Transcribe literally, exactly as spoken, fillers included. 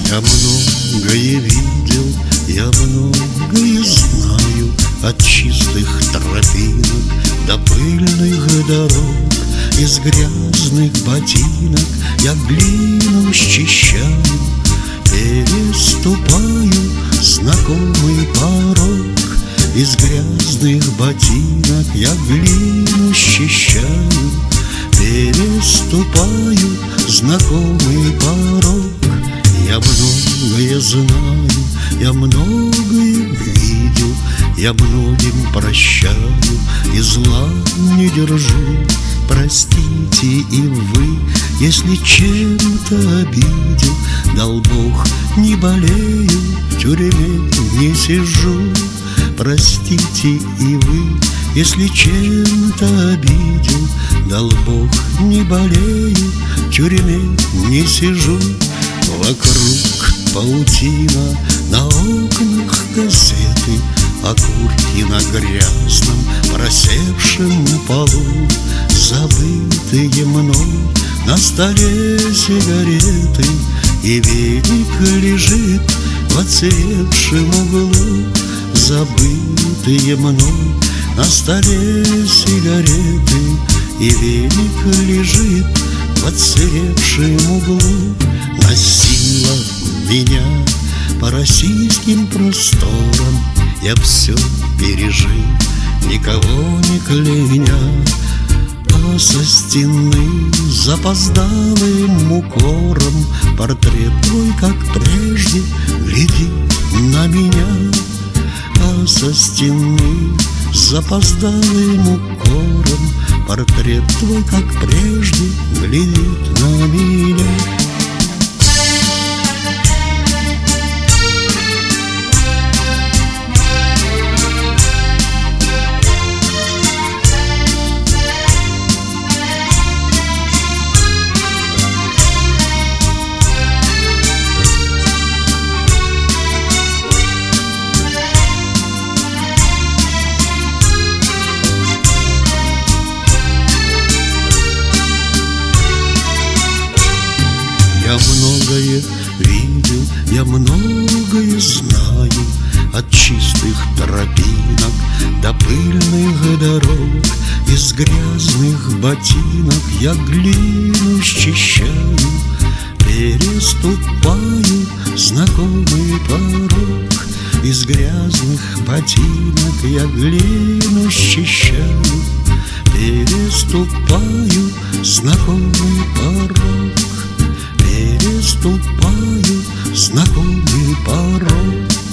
Я многое видел, я многое знаю, от чистых тропинок до пыльных дорог. Из грязных ботинок я глину счищаю, переступаю знакомый порог. Из грязных ботинок я глину счищаю, переступаю знакомый порог. Я многое знаю, я многое видел, я многим прощаю и зла не держу. Простите и вы, если чем-то обидел, дал Бог, не болею, в тюрьме не сижу. Простите и вы, если чем-то обидел, дал Бог, не болею, в тюрьме не сижу. Вокруг паутина, на окнах газеты, окурки на грязном просевшем полу. Забытые мной на столе сигареты, и веник лежит в оцветшем углу. Забытые мной на столе сигареты, и веник лежит в оцветшем углу. Носила меня по российским просторам, я все пережил, никого не кляня. А со стены запоздалым укором портрет твой, как прежде, глядит на меня. А со стены запоздалым укором портрет твой, как прежде, глядит на меня. Я многое видел, я многое знаю, от чистых тропинок до пыльных дорог. Из грязных ботинок я глину счищаю, переступаю знакомый порог. Из грязных ботинок я глину счищаю, переступаю знакомый порог. Переступаю знакомый порог.